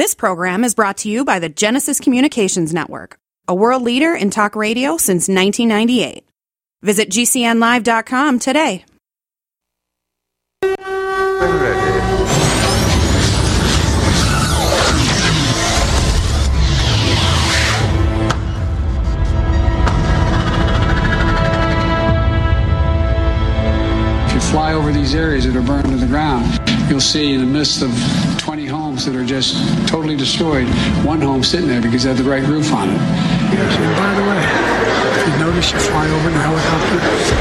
This program is brought to you by the Genesis Communications Network, a world leader in talk radio since 1998. Visit GCNlive.com today. If you fly over these areas that are burned to the ground, you'll see in the midst of 20 homes that are just totally destroyed, one home sitting there because it had the right roof on it. Yes, and by the way, if you notice you fly over in a helicopter,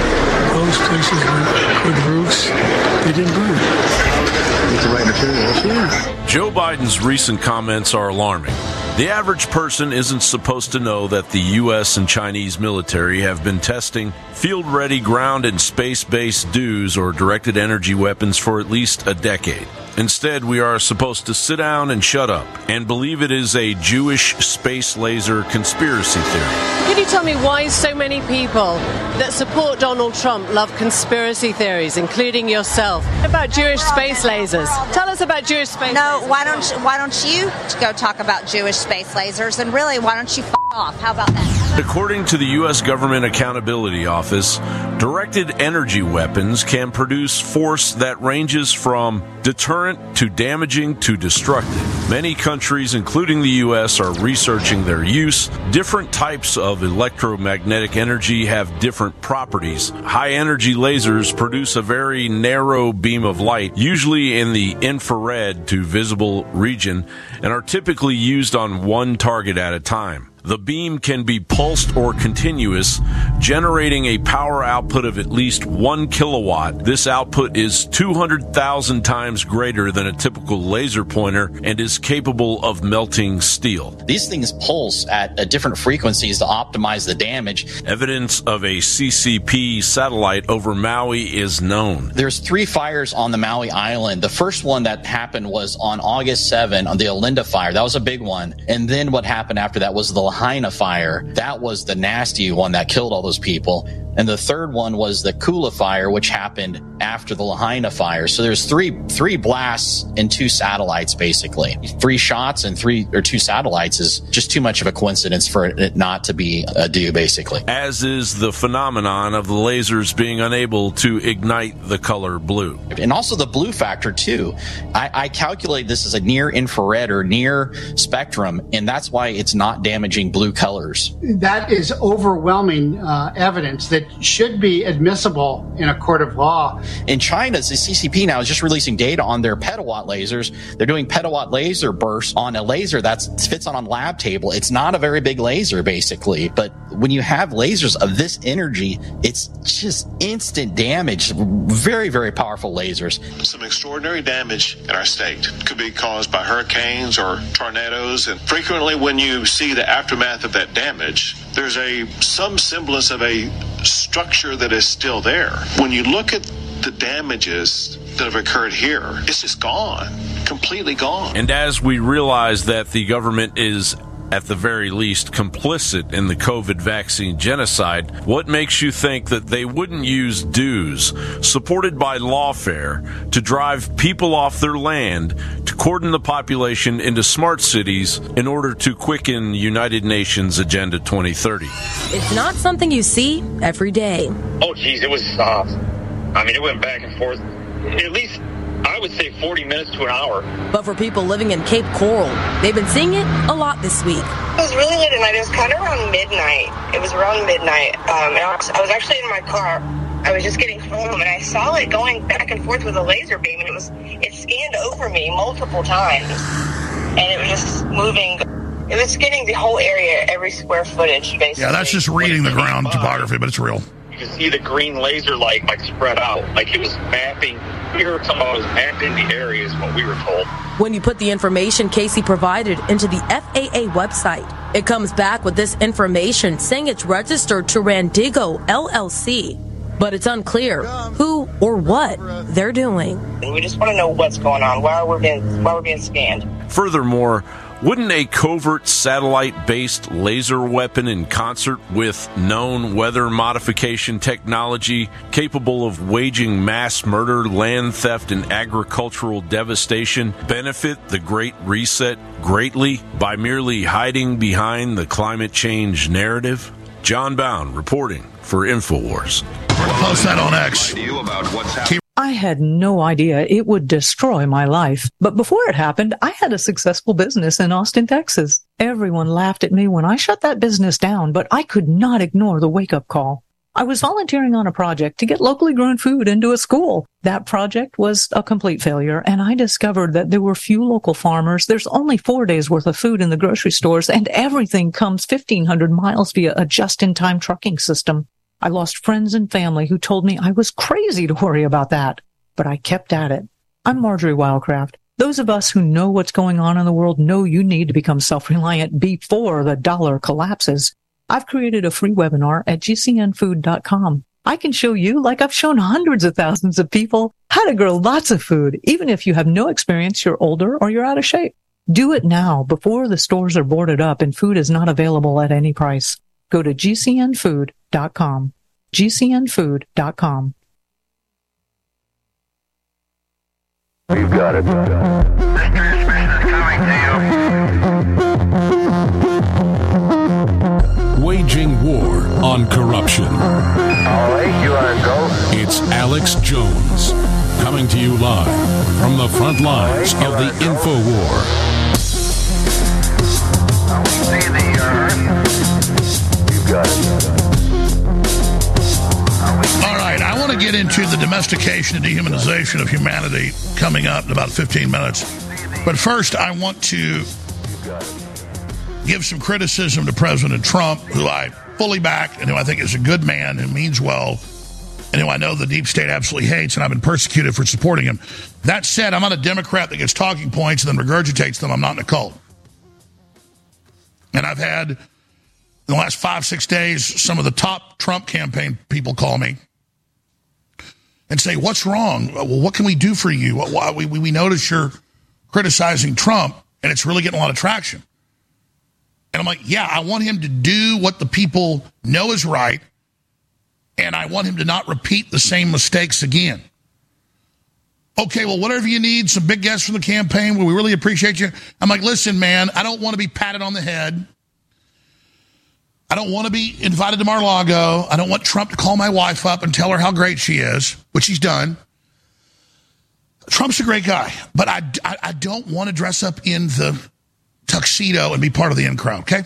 those places with good roofs, they didn't burn. It's the right materials. Yeah. Joe Biden's recent comments are alarming. The average person isn't supposed to know that the U.S. and Chinese military have been testing field-ready ground and space-based DEWs or directed energy weapons for at least a decade. Instead, we are supposed to sit down and shut up and believe it is a Jewish space laser conspiracy theory. Can you tell me why so many people that support Donald Trump love conspiracy theories, including yourself, about Jewish space lasers? Tell us about Jewish space lasers. No, why don't you go talk about Jewish space lasers? And really, why don't you off? How about that? According to the U.S. Government Accountability Office, directed energy weapons can produce force that ranges from deterrent to damaging to destructive. Many countries, including the U.S., are researching their use. Different types of electromagnetic energy have different properties. High-energy lasers produce a very narrow beam of light, usually in the infrared to visible region, and are typically used on one target at a time. The beam can be pulsed or continuous, generating a power output of at least 1 kilowatt. This output is 200,000 times greater than a typical laser pointer and is capable of melting steel. These things pulse at different frequencies to optimize the damage. Evidence of a CCP satellite over Maui is known. There's 3 fires on the Maui Island. The first one that happened was on August 7 on the Olinda fire. That was a big one. And then what happened after that was the Lahaina fire. That was the nasty one that killed all those people. And the third one was the Kula fire, which happened after the Lahaina fire. So there's three blasts and 2 satellites, basically. 3 shots and 2 satellites is just too much of a coincidence for it not to be a DEW, basically. As is the phenomenon of the lasers being unable to ignite the color blue. And also the blue factor, too. I calculate this as a near infrared or near spectrum, and that's why it's not damaging blue colors. That is overwhelming evidence that should be admissible in a court of law. In China, the CCP now is just releasing data on their petawatt lasers. They're doing petawatt laser bursts on a laser that fits on a lab table. It's not a very big laser, basically. But when you have lasers of this energy, it's just instant damage. Very, very powerful lasers. Some extraordinary damage in our state could be caused by hurricanes or tornadoes. And frequently when you see the aftermath of that damage, there's some semblance of a structure that is still there. When you look at the damages that have occurred here, it's just gone, completely gone. And as we realize that the government is at the very least complicit in the COVID vaccine genocide, what makes you think that they wouldn't use DEWs supported by lawfare to drive people off their land, to cordon the population into smart cities in order to quicken United Nations Agenda 2030? It's not something you see every day. Oh, geez, it was, it went back and forth. At least, I would say 40 minutes to an hour. But for people living in Cape Coral, they've been seeing it a lot this week. It was really late at night. It was kind of around midnight. It was around midnight. And I was actually in my car. I was just getting home, and I saw it going back and forth with a laser beam, and it scanned over me multiple times. And it was just moving. It was scanning the whole area, every square footage, basically. Yeah, that's just reading the ground topography, but it's real. You can see the green laser light spread out, like it was mapping. We heard something about it was mapping the areas, what we were told. When you put the information Casey provided into the FAA website, it comes back with this information saying it's registered to Randigo LLC. But it's unclear who or what they're doing. We just want to know what's going on, why we're being scanned. Furthermore, Wouldn't a covert satellite-based laser weapon in concert with known weather modification technology capable of waging mass murder, land theft, and agricultural devastation benefit the Great Reset greatly by merely hiding behind the climate change narrative? John Bound reporting for InfoWars. Post that on X. I had no idea it would destroy my life. But before it happened, I had a successful business in Austin, Texas. Everyone laughed at me when I shut that business down, but I could not ignore the wake-up call. I was volunteering on a project to get locally grown food into a school. That project was a complete failure, and I discovered that there were few local farmers. There's only 4 days worth of food in the grocery stores, and everything comes 1,500 miles via a just-in-time trucking system. I lost friends and family who told me I was crazy to worry about that, but I kept at it. I'm Marjorie Wildcraft. Those of us who know what's going on in the world know you need to become self-reliant before the dollar collapses. I've created a free webinar at gcnfood.com. I can show you, like I've shown hundreds of thousands of people, how to grow lots of food, even if you have no experience, you're older, or you're out of shape. Do it now before the stores are boarded up and food is not available at any price. Go to gcnfood.com. gcnfood.com. We've got it. This transmission is coming to you. Waging war on corruption. All right, you are go. It's Alex Jones, coming to you live from the front lines of the InfoWar. We see the Earth. You've got it. All right, I want to get into the domestication and dehumanization of humanity coming up in about 15 minutes. But first, I want to give some criticism to President Trump, who I fully back and who I think is a good man who means well, and who I know the deep state absolutely hates, and I've been persecuted for supporting him. That said, I'm not a Democrat that gets talking points and then regurgitates them. I'm not in a cult. And I've had, in the last 5-6 days, some of the top Trump campaign people call me and say, what's wrong? Well, what can we do for you? We notice you're criticizing Trump, and it's really getting a lot of traction. And I'm like, yeah, I want him to do what the people know is right, and I want him to not repeat the same mistakes again. Okay, well, whatever you need, some big guests from the campaign, we really appreciate you. I'm like, listen, man, I don't want to be patted on the head. I don't want to be invited to Mar-a-Lago. I don't want Trump to call my wife up and tell her how great she is, which he's done. Trump's a great guy, but I don't want to dress up in the tuxedo and be part of the in crowd, okay?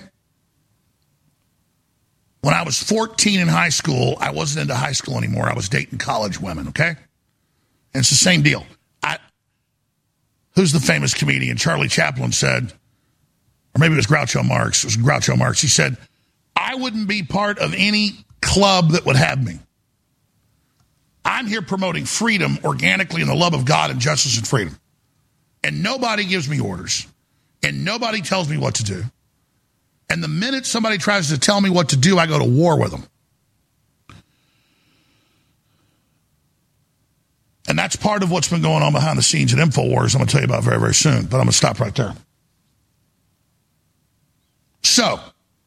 When I was 14 in high school, I wasn't into high school anymore. I was dating college women, okay? And it's the same deal. Who's the famous comedian? Charlie Chaplin said, or maybe it was Groucho Marx. It was Groucho Marx. He said, I wouldn't be part of any club that would have me. I'm here promoting freedom organically in the love of God and justice and freedom. And nobody gives me orders. And nobody tells me what to do. And the minute somebody tries to tell me what to do, I go to war with them. And that's part of what's been going on behind the scenes at InfoWars. I'm going to tell you about very, very soon. But I'm going to stop right there. So,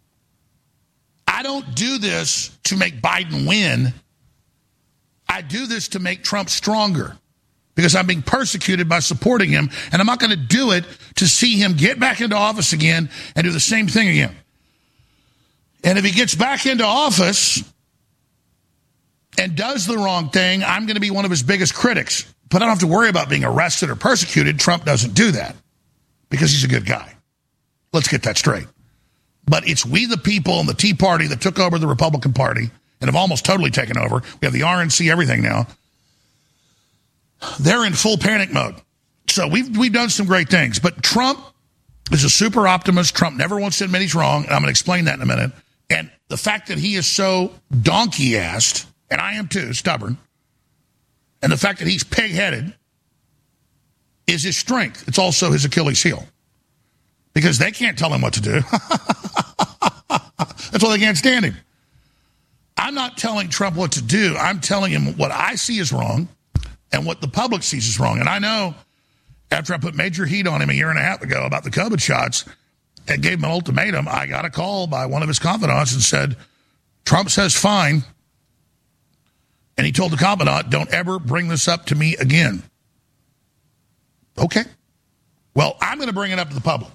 I don't do this to make Biden win. I do this to make Trump stronger because I'm being persecuted by supporting him, and I'm not going to do it to see him get back into office again and do the same thing again. And if he gets back into office and does the wrong thing, I'm going to be one of his biggest critics. But I don't have to worry about being arrested or persecuted. Trump doesn't do that because he's a good guy. Let's get that straight. But it's we the people and the Tea Party that took over the Republican Party and have almost totally taken over. We have the RNC, everything now. They're in full panic mode. So we've done some great things. But Trump is a super optimist. Trump never wants to admit he's wrong. And I'm going to explain that in a minute. And the fact that he is so donkey-assed, and I am too, stubborn, and the fact that he's pig-headed is his strength. It's also his Achilles heel. Because they can't tell him what to do. That's why they can't stand him. I'm not telling Trump what to do. I'm telling him what I see is wrong and what the public sees is wrong. And I know after I put major heat on him a year and a half ago about the COVID shots and gave him an ultimatum, I got a call by one of his confidants and said, Trump says fine. And he told the confidant, don't ever bring this up to me again. Okay. Well, I'm going to bring it up to the public.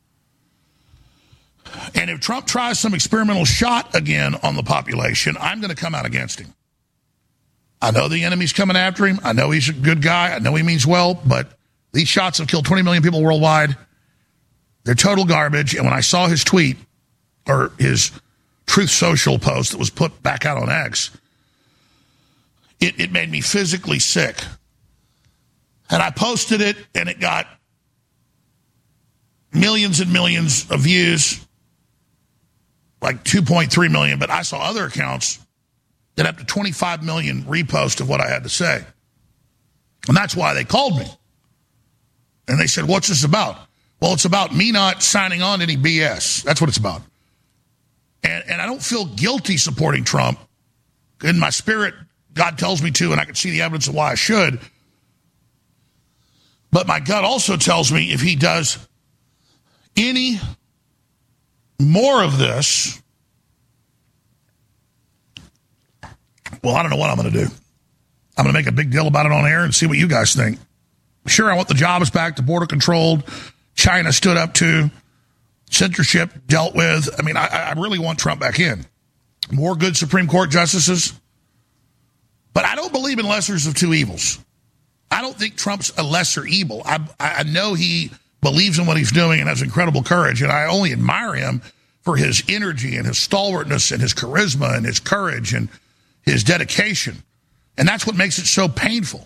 And if Trump tries some experimental shot again on the population, I'm going to come out against him. I know the enemy's coming after him. I know he's a good guy. I know he means well, but these shots have killed 20 million people worldwide. They're total garbage. And when I saw his tweet or his Truth Social post that was put back out on X, it made me physically sick. And I posted it, and it got millions and millions of views, like 2.3 million, but I saw other accounts that up to 25 million reposts of what I had to say. And that's why they called me. And they said, what's this about? Well, it's about me not signing on to any BS. That's what it's about. And I don't feel guilty supporting Trump. In my spirit, God tells me to, and I can see the evidence of why I should. But my gut also tells me if he does any more of this, well, I don't know what I'm going to do. I'm going to make a big deal about it on air and see what you guys think. Sure, I want the jobs back, the border controlled, China stood up to, censorship dealt with. I mean, I really want Trump back in. More good Supreme Court justices. But I don't believe in lessers of two evils. I don't think Trump's a lesser evil. I know he believes in what he's doing and has incredible courage, and I only admire him for his energy and his stalwartness and his charisma and his courage and his dedication. And that's what makes it so painful.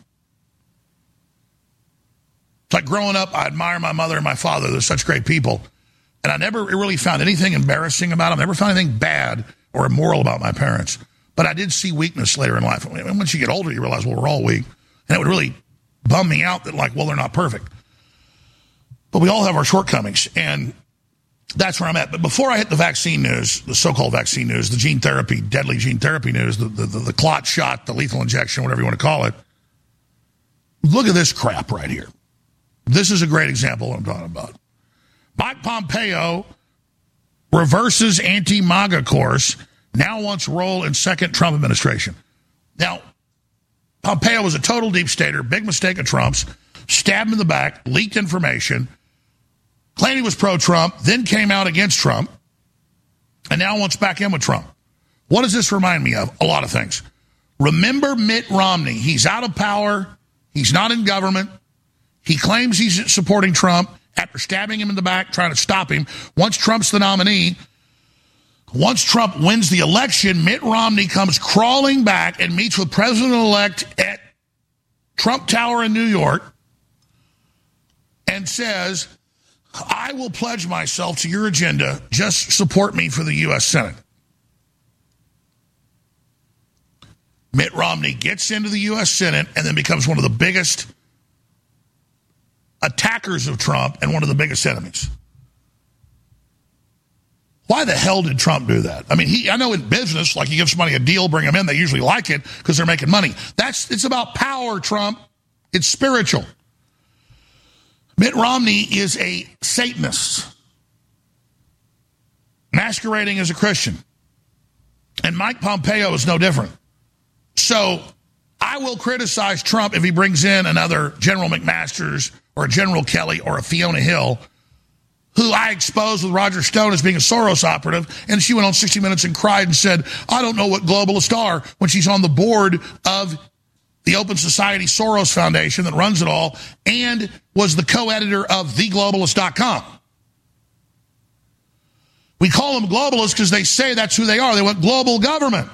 It's like growing up, I admire my mother and my father. They're such great people. And I never really found anything embarrassing about them. Never found anything bad or immoral about my parents. But I did see weakness later in life. And once you get older, you realize, well, we're all weak. And it would really bum me out that, like, well, they're not perfect. But we all have our shortcomings. And that's where I'm at. But before I hit the vaccine news, the so-called vaccine news, the gene therapy, deadly gene therapy news, the clot shot, the lethal injection, whatever you want to call it, look at this crap right here. This is a great example of what I'm talking about. Mike Pompeo reverses anti-MAGA course, now wants role in second Trump administration. Now, Pompeo was a total deep stater, big mistake of Trump's, stabbed him in the back, leaked information, claimed he was pro-Trump, then came out against Trump, and now wants back in with Trump. What does this remind me of? A lot of things. Remember Mitt Romney. He's out of power. He's not in government. He claims he's supporting Trump after stabbing him in the back, trying to stop him. Once Trump's the nominee, once Trump wins the election, Mitt Romney comes crawling back and meets with President-elect at Trump Tower in New York and says, I will pledge myself to your agenda. Just support me for the U.S. Senate. Mitt Romney gets into the U.S. Senate and then becomes one of the biggest attackers of Trump and one of the biggest enemies. Why the hell did Trump do that? I mean, I know in business, like you give somebody a deal, bring them in, they usually like it because they're making money. It's about power, Trump. It's spiritual. Mitt Romney is a Satanist masquerading as a Christian. And Mike Pompeo is no different. So I will criticize Trump if he brings in another General McMaster's or a General Kelly or a Fiona Hill, who I exposed with Roger Stone as being a Soros operative, and she went on 60 Minutes and cried and said, I don't know what globalists are, when she's on the board of the Open Society Soros Foundation that runs it all and was the co-editor of theglobalist.com. We call them globalists because they say that's who they are. They want global government.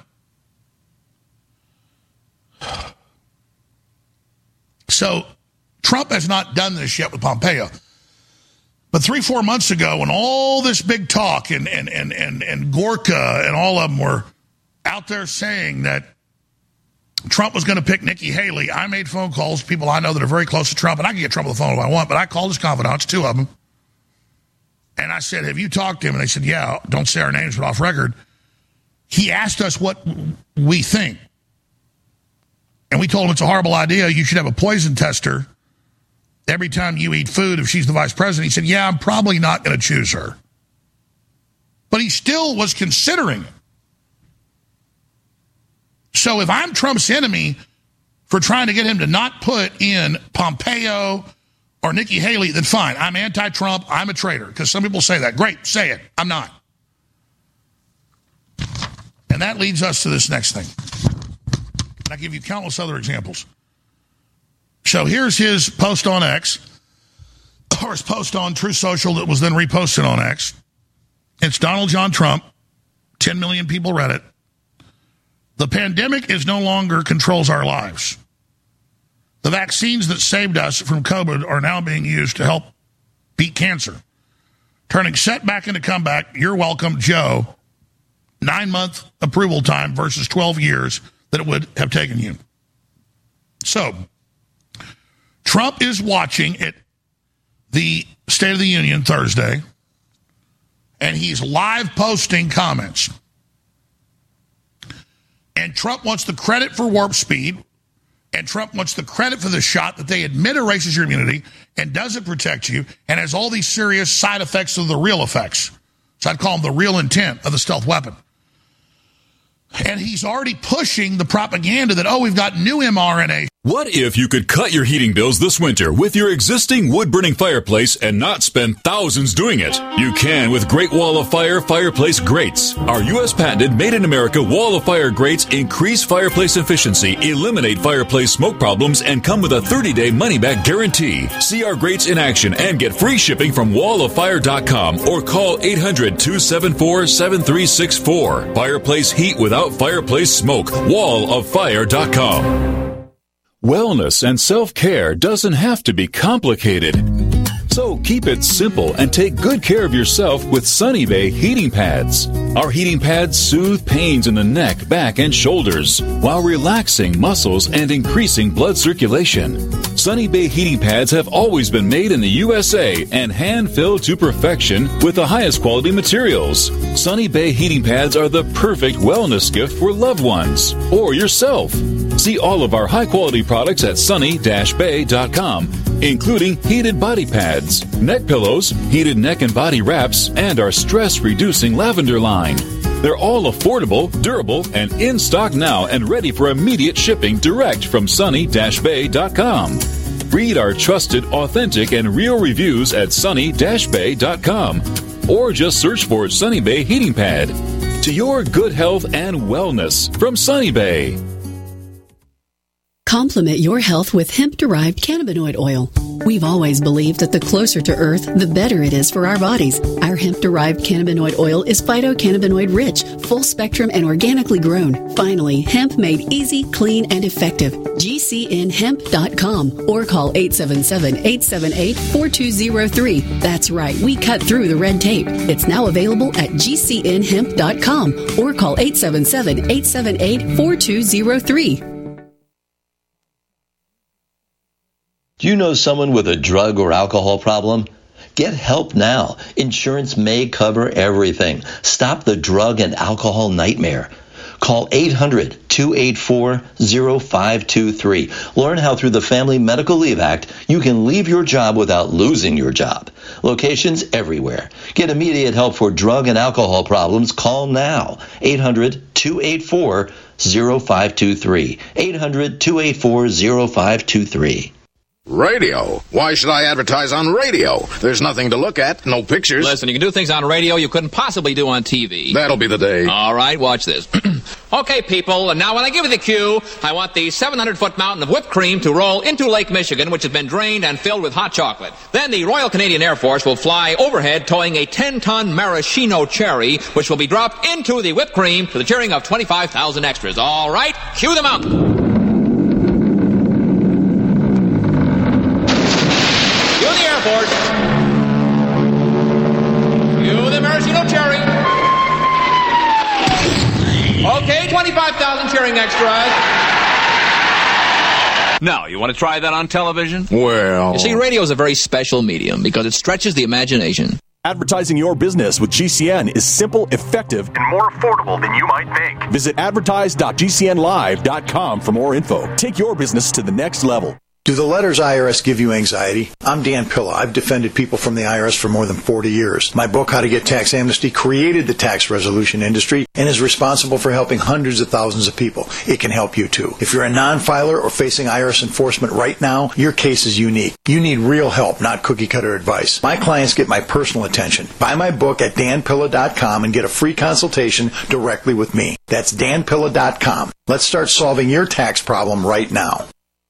So Trump has not done this yet with Pompeo. But 3-4 months ago, when all this big talk and Gorka and all of them were out there saying that Trump was going to pick Nikki Haley, I made phone calls, people I know that are very close to Trump, and I can get Trump on the phone if I want, but I called his confidants, 2 of them, and I said, have you talked to him? And they said, yeah, don't say our names, but off record. He asked us what we think. And we told him it's a horrible idea. You should have a poison tester every time you eat food, if she's the vice president, he said, yeah, I'm probably not going to choose her. But he still was considering it. So if I'm Trump's enemy for trying to get him to not put in Pompeo or Nikki Haley, then fine. I'm anti-Trump. I'm a traitor. Because some people say that. Great. Say it. I'm not. And that leads us to this next thing. And I give you countless other examples. So here's his post on X, or his post on Truth Social that was then reposted on X. It's Donald John Trump. 10 million people read it. The pandemic is no longer controls our lives. The vaccines that saved us from COVID are now being used to help beat cancer. Turning setback into comeback. You're welcome, Joe. 9-month approval time versus 12 years that it would have taken you. So, Trump is watching at the State of the Union Thursday, and he's live posting comments. And Trump wants the credit for warp speed, and Trump wants the credit for the shot that they admit erases your immunity and doesn't protect you and has all these serious side effects of the real effects. So I'd call them the real intent of the stealth weapon. And he's already pushing the propaganda that, we've got new mRNA. What if you could cut your heating bills this winter with your existing wood-burning fireplace and not spend thousands doing it? You can with Great Wall of Fire fireplace grates. Our U.S. patented made-in-America Wall of Fire grates increase fireplace efficiency, eliminate fireplace smoke problems, and come with a 30-day money-back guarantee. See our grates in action and get free shipping from walloffire.com or call 800-274-7364. Fireplace heat without fireplace smoke. walloffire.com. Wellness and self-care doesn't have to be complicated. So keep it simple and take good care of yourself with Sunny Bay heating pads. Our heating pads soothe pains in the neck, back, and shoulders while relaxing muscles and increasing blood circulation. Sunny Bay heating pads have always been made in the USA and hand-filled to perfection with the highest quality materials. Sunny Bay heating pads are the perfect wellness gift for loved ones or yourself. See all of our high-quality products at sunny-bay.com, including heated body pads, neck pillows, heated neck and body wraps, and our stress-reducing lavender line. They're all affordable, durable, and in stock now and ready for immediate shipping direct from sunny-bay.com. Read our trusted, authentic, and real reviews at sunny-bay.com or just search for Sunny Bay Heating Pad. To your good health and wellness from Sunny Bay. Complement your health with hemp-derived cannabinoid oil. We've always believed that the closer to Earth, the better it is for our bodies. Our hemp-derived cannabinoid oil is phytocannabinoid-rich, full-spectrum, and organically grown. Finally, hemp made easy, clean, and effective. GCNhemp.com or call 877-878-4203. That's right, we cut through the red tape. It's now available at GCNhemp.com or call 877-878-4203. Do you know someone with a drug or alcohol problem? Get help now. Insurance may cover everything. Stop the drug and alcohol nightmare. Call 800-284-0523. Learn how through the Family Medical Leave Act, you can leave your job without losing your job. Locations everywhere. Get immediate help for drug and alcohol problems. Call now. 800-284-0523. 800-284-0523. Radio? Why should I advertise on radio? There's nothing to look at, no pictures. Listen, you can do things on radio you couldn't possibly do on TV. That'll be the day. All right, watch this. Okay, people, and now when I give you the cue, I want the 700-foot mountain of whipped cream to roll into Lake Michigan, which has been drained and filled with hot chocolate. Then the Royal Canadian Air Force will fly overhead towing a 10-ton maraschino cherry, which will be dropped into the whipped cream to the cheering of 25,000 extras. All right, cue the mountain. Airport. Cue the maraschino cherry. Okay, 25,000 cheering extras. Now, you want to try that on television? Well... You see, radio is a very special medium because it stretches the imagination. Advertising your business with GCN is simple, effective, and more affordable than you might think. Visit advertise.gcnlive.com for more info. Take your business to the next level. Do the letters IRS give you anxiety? I'm Dan Pilla. I've defended people from the IRS for more than 40 years. My book, How to Get Tax Amnesty, created the tax resolution industry and is responsible for helping hundreds of thousands of people. It can help you too. If you're a non-filer or facing IRS enforcement right now, your case is unique. You need real help, not cookie-cutter advice. My clients get my personal attention. Buy my book at danpilla.com and get a free consultation directly with me. That's danpilla.com. Let's start solving your tax problem right now.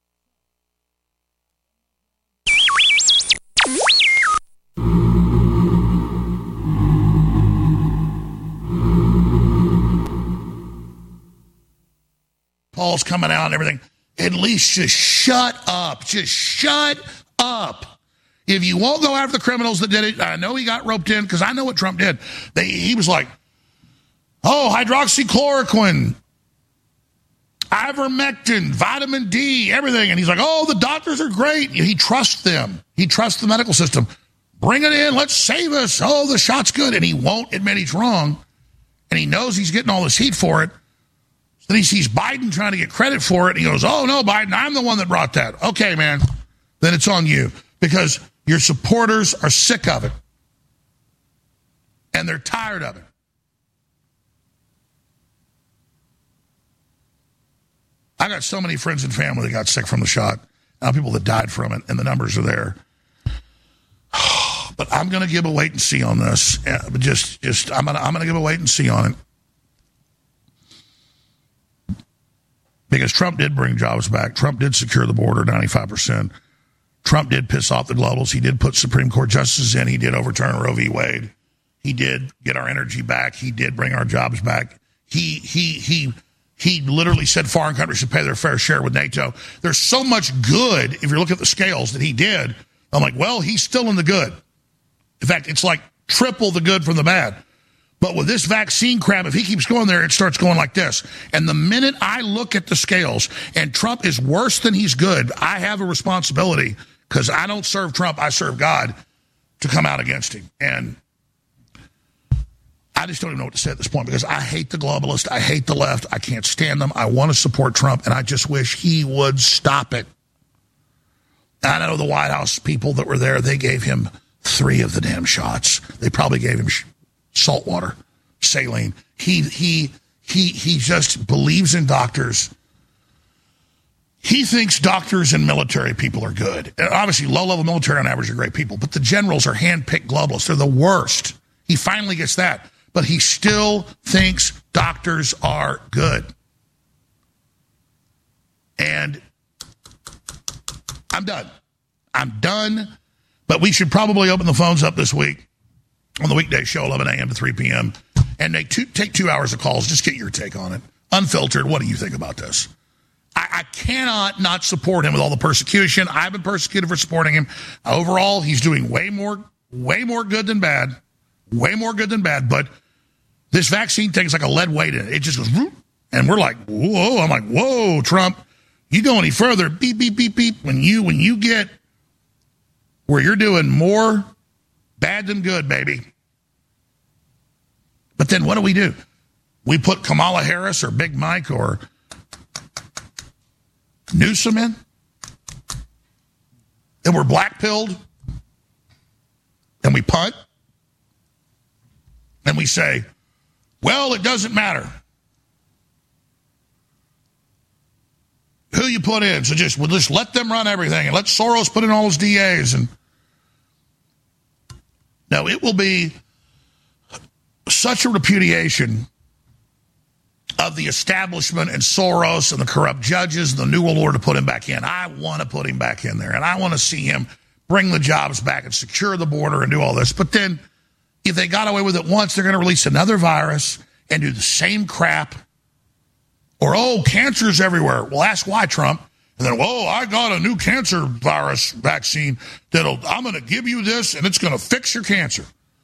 Paul's coming out and everything. At least just shut up. Just shut up. If you won't go after the criminals that did it, I know he got roped in because I know what Trump did. He was like, oh, hydroxychloroquine, ivermectin, vitamin D, everything. And he's like, oh, the doctors are great. He trusts them. He trusts the medical system. Bring it in. Let's save us. Oh, the shot's good. And he won't admit he's wrong. And he knows he's getting all this heat for it. Then he sees Biden trying to get credit for it, and he goes, oh, no, Biden, I'm the one that brought that. Okay, man, then it's on you because your supporters are sick of it, and they're tired of it. I got so many friends and family that got sick from the shot, now people that died from it, and the numbers are there. But I'm going to give a wait and see on this. I'm going to give a wait and see on it. Because Trump did bring jobs back. Trump did secure the border 95%. Trump did piss off the globals. He did put Supreme Court justices in. He did overturn Roe v. Wade. He did get our energy back. He did bring our jobs back. He literally said foreign countries should pay their fair share with NATO. There's so much good, if you look at the scales, that he did. I'm like, well, he's still in the good. In fact, it's like triple the good from the bad. But with this vaccine crap, if he keeps going there, it starts going like this. And the minute I look at the scales and Trump is worse than he's good, I have a responsibility, because I don't serve Trump, I serve God, to come out against him. And I just don't even know what to say at this point, because I hate the globalists. I hate the left. I can't stand them. I want to support Trump, and I just wish he would stop it. I know the White House people that were there, they gave him 3 of the damn shots. They probably gave him salt water, saline. He just believes in doctors. He thinks doctors and military people are good. And obviously, low-level military on average are great people, but the generals are hand-picked globalists. They're the worst. He finally gets that, but he still thinks doctors are good. And I'm done. But we should probably open the phones up this week on the weekday show, 11 a.m. to 3 p.m., and take 2 hours of calls. Just get your take on it. Unfiltered, what do you think about this? I cannot not support him with all the persecution. I've been persecuted for supporting him. Overall, he's doing way more good than bad. Way more good than bad. But this vaccine thing is like a lead weight in it. It just goes, whoop, and we're like, whoa. I'm like, whoa, Trump, you go any further, beep, beep, beep, beep. When you get where you're doing more bad than good, baby. But then what do? We put Kamala Harris or Big Mike or Newsom in? And we're black-pilled? And we punt? And we say, well, it doesn't matter who you put in. So we'll just let them run everything and let Soros put in all his DAs. And no, it will be such a repudiation of the establishment and Soros and the corrupt judges and the New World Order to put him back in. I want to put him back in there, and I want to see him bring the jobs back and secure the border and do all this. But then if they got away with it once, they're going to release another virus and do the same crap. Or, oh, cancer's everywhere. Well, ask why, Trump. And then, whoa, I got a new cancer virus vaccine I'm going to give you this, and it's going to fix your cancer.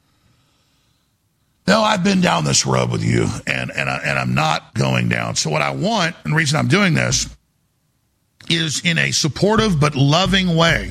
No, I've been down this road with you, and I'm not going down. So what I want, and the reason I'm doing this, is in a supportive but loving way,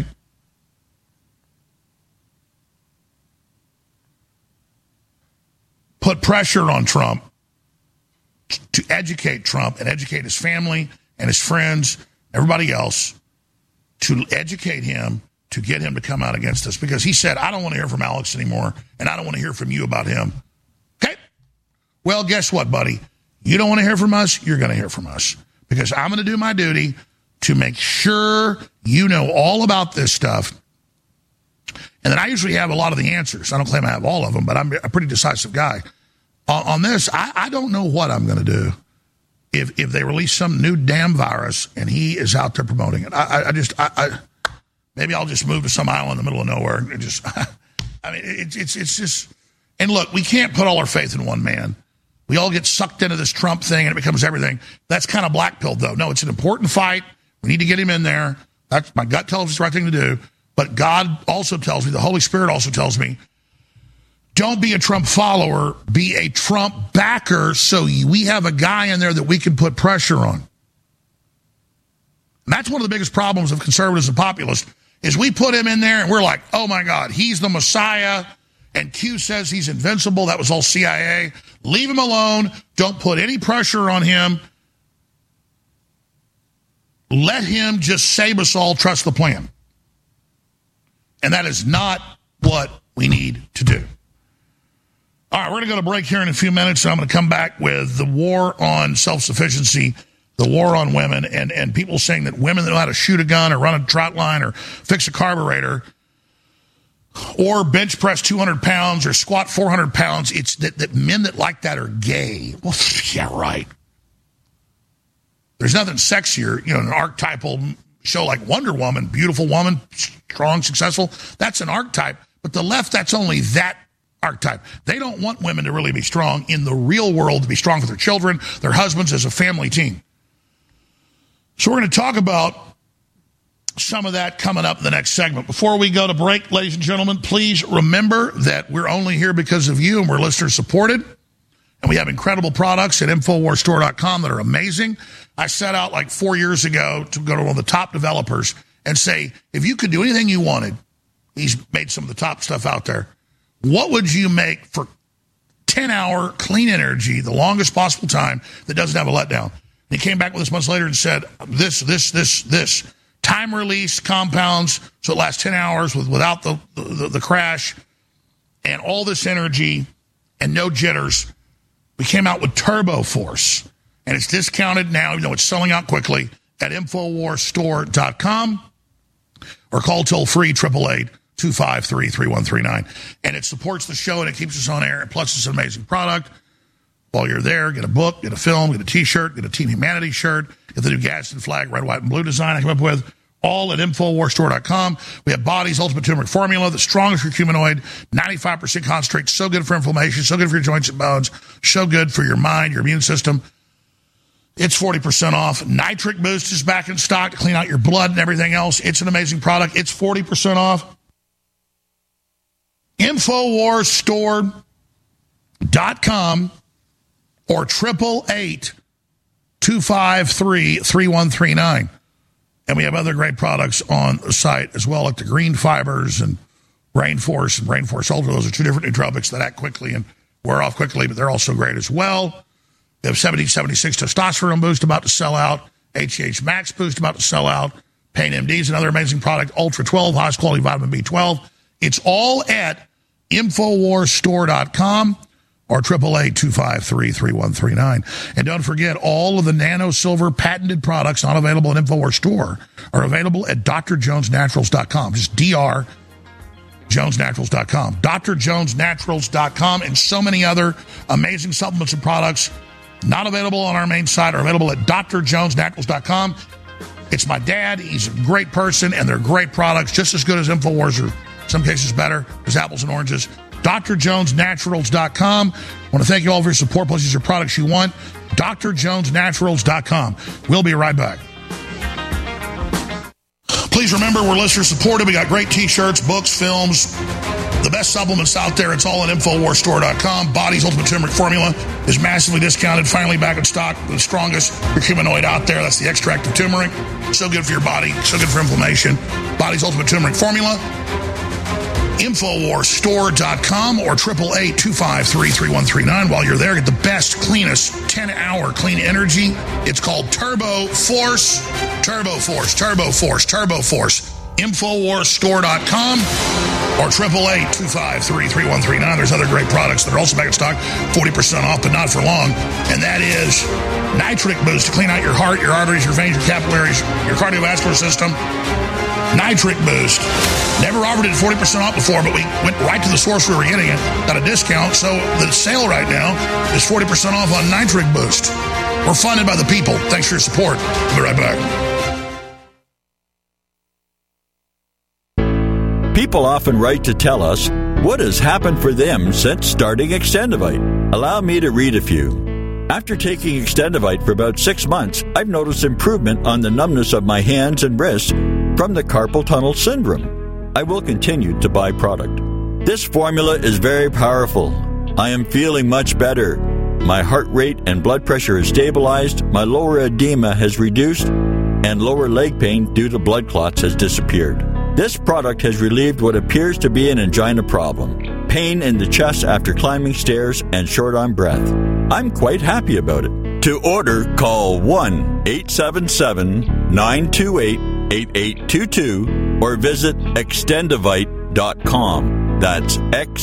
put pressure on Trump to educate Trump and educate his family and his friends, everybody else, to educate him, to get him to come out against us, because he said, I don't want to hear from Alex anymore, and I don't want to hear from you about him. Okay? Well, guess what, buddy? You don't want to hear from us, you're going to hear from us, because I'm going to do my duty to make sure you know all about this stuff. And then I usually have a lot of the answers. I don't claim I have all of them, but I'm a pretty decisive guy. On this, I don't know what I'm going to do if they release some new damn virus and he is out there promoting it. Maybe I'll just move to some island in the middle of nowhere and just, I mean, it's just, and look, we can't put all our faith in one man. We all get sucked into this Trump thing and it becomes everything. That's kind of black-pilled, though. No, it's an important fight. We need to get him in there. That's my gut tells me it's the right thing to do. But God also tells me, the Holy Spirit also tells me, don't be a Trump follower, be a Trump backer, so we have a guy in there that we can put pressure on. And that's one of the biggest problems of conservatives and populists, is we put him in there and we're like, oh my God, he's the Messiah, and Q says he's invincible. That was all CIA. Leave him alone. Don't put any pressure on him. Let him just save us all. Trust the plan. And that is not what we need to do. All right, we're going to go to break here in a few minutes, and I'm going to come back with the war on self-sufficiency, the war on women, and people saying that women that know how to shoot a gun or run a trot line or fix a carburetor or bench press 200 pounds or squat 400 pounds, it's that men that like that are gay. Well, yeah, right. There's nothing sexier, an archetypal show like Wonder Woman, beautiful woman, strong, successful. That's an archetype. But the left, that's only that archetype. They don't want women to really be strong in the real world, to be strong for their children, their husbands, as a family team. So we're going to talk about some of that coming up in the next segment. Before we go to break, ladies and gentlemen, please remember that we're only here because of you, and we're listener supported. And we have incredible products at InfoWarsStore.com that are amazing. I set out like 4 years ago to go to one of the top developers and say, if you could do anything you wanted, he's made some of the top stuff out there, what would you make for 10-hour clean energy, the longest possible time, that doesn't have a letdown? And he came back with us months later and said, this. Time release compounds, so it lasts 10 hours without the crash, and all this energy and no jitters. We came out with Turbo Force, and it's discounted now, even though it's selling out quickly, at InfoWarsStore.com, or call toll-free 888-253-3139. And it supports the show, and it keeps us on air, and plus it's an amazing product. While you're there, get a book, get a film, get a T-shirt, get a Team Humanity shirt, get the new Gadsden flag, red, white, and blue design I came up with, all at InfoWarsStore.com. We have Body's Ultimate Turmeric Formula, the strongest for humanoid, 95% concentrate, so good for inflammation, so good for your joints and bones, so good for your mind, your immune system. It's 40% off. Nitric Boost is back in stock to clean out your blood and everything else. It's an amazing product. It's 40% off. InfoWarsStore.com or 888-253-3139. And we have other great products on the site as well, like the Green Fibers and Rainforce and Rainforce Ultra. Those are two different nootropics that act quickly and wear off quickly, but they're also great as well. We have 1776 Testosterone Boost about to sell out, HGH Max Boost about to sell out, Pain MD is another amazing product, Ultra 12, highest quality vitamin B12. It's all at InfoWarsStore.com or 888-253-3139. And don't forget, all of the Nano Silver patented products not available at InfoWars Store are available at drjonesnaturals.com. Just drjonesnaturals.com. drjonesnaturals.com, and so many other amazing supplements and products not available on our main site are available at drjonesnaturals.com. It's my dad. He's a great person, and they're great products, just as good as InfoWars, or in some cases better. There's apples and oranges. drjonesnaturals.com. I want to thank you all for your support. Plus, these are products you want. drjonesnaturals.com. We'll be right back. Please remember, we're listener supported. We got great T-shirts, books, films, the best supplements out there. It's all at InfoWarsStore.com. Body's Ultimate Turmeric Formula is massively discounted, finally back in stock. The strongest curcuminoid out there. That's the extract of turmeric. So good for your body, so good for inflammation. Body's Ultimate Turmeric Formula. InfoWarsStore.com or 888-253-3139. While you're there, get the best, cleanest 10-hour clean energy. It's called Turbo Force. Turbo Force. Turbo Force. Turbo Force. InfoWarsStore.com or 888-253-3139. There's other great products that are also back in stock, 40% off, but not for long. And that is Nitric Boost to clean out your heart, your arteries, your veins, your capillaries, your cardiovascular system. Nitric Boost. Never offered it at 40% off before, but we went right to the source we were getting it. Got a discount, so the sale right now is 40% off on Nitric Boost. We're funded by the people. Thanks for your support. We'll be right back. People often write to tell us what has happened for them since starting Extendivite. Allow me to read a few. After taking Extendivite for about 6 months, I've noticed improvement on the numbness of my hands and wrists from the carpal tunnel syndrome. I will continue to buy product. This formula is very powerful. I am feeling much better. My heart rate and blood pressure is stabilized, my lower edema has reduced, and lower leg pain due to blood clots has disappeared. This product has relieved what appears to be an angina problem, pain in the chest after climbing stairs, and short on breath. I'm quite happy about it. To order, call 1-877-928-8822 or visit Extendivite.com. That's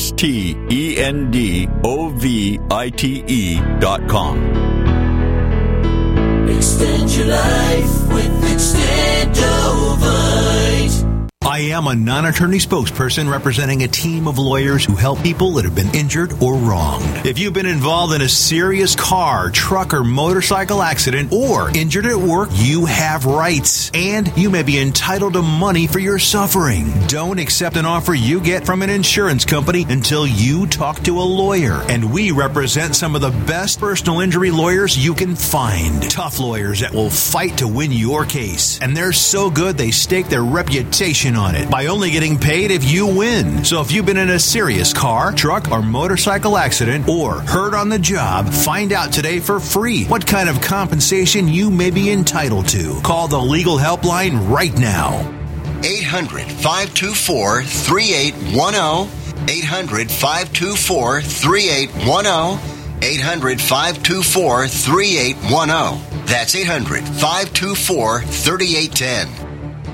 XTENDOVITE.com. Extend your life with Extendovite. I am a non-attorney spokesperson representing a team of lawyers who help people that have been injured or wronged. If you've been involved in a serious car, truck, or motorcycle accident or injured at work, you have rights, and you may be entitled to money for your suffering. Don't accept an offer you get from an insurance company until you talk to a lawyer, and we represent some of the best personal injury lawyers you can find. Tough lawyers that will fight to win your case, and they're so good they stake their reputation on it by only getting paid if you win. So if you've been in a serious car, truck, or motorcycle accident or hurt on the job, find out today for free what kind of compensation you may be entitled to. Call the legal helpline right now. 800-524-3810. 800-524-3810. 800-524-3810. That's 800-524-3810.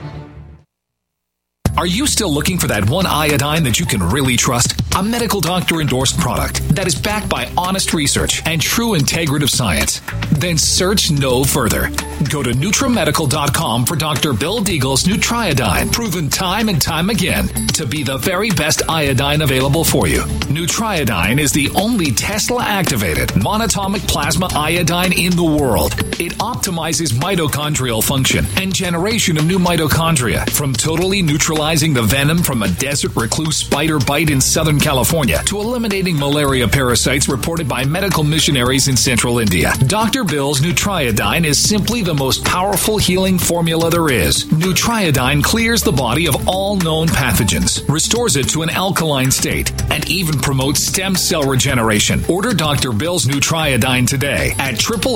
Are you still looking for that one iodine that you can really trust? A medical doctor endorsed product that is backed by honest research and true integrative science? Then search no further. Go to NutriMedical.com for Dr. Bill Deagle's Nutriodine, proven time and time again to be the very best iodine available for you. Nutriodine is the only Tesla-activated monatomic plasma iodine in the world. It optimizes mitochondrial function and generation of new mitochondria from totally neutralizing the venom from a desert recluse spider bite in Southern California to eliminating malaria parasites reported by medical missionaries in central India. Dr. Bill's Nutriodine is simply the most powerful healing formula there is. Nutriodine clears the body of all known pathogens, restores it to an alkaline state, and even promotes stem cell regeneration. Order Dr. Bill's Nutriodine today at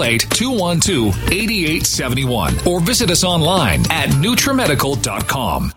888-212-8871 or visit us online at NutriMedical.com.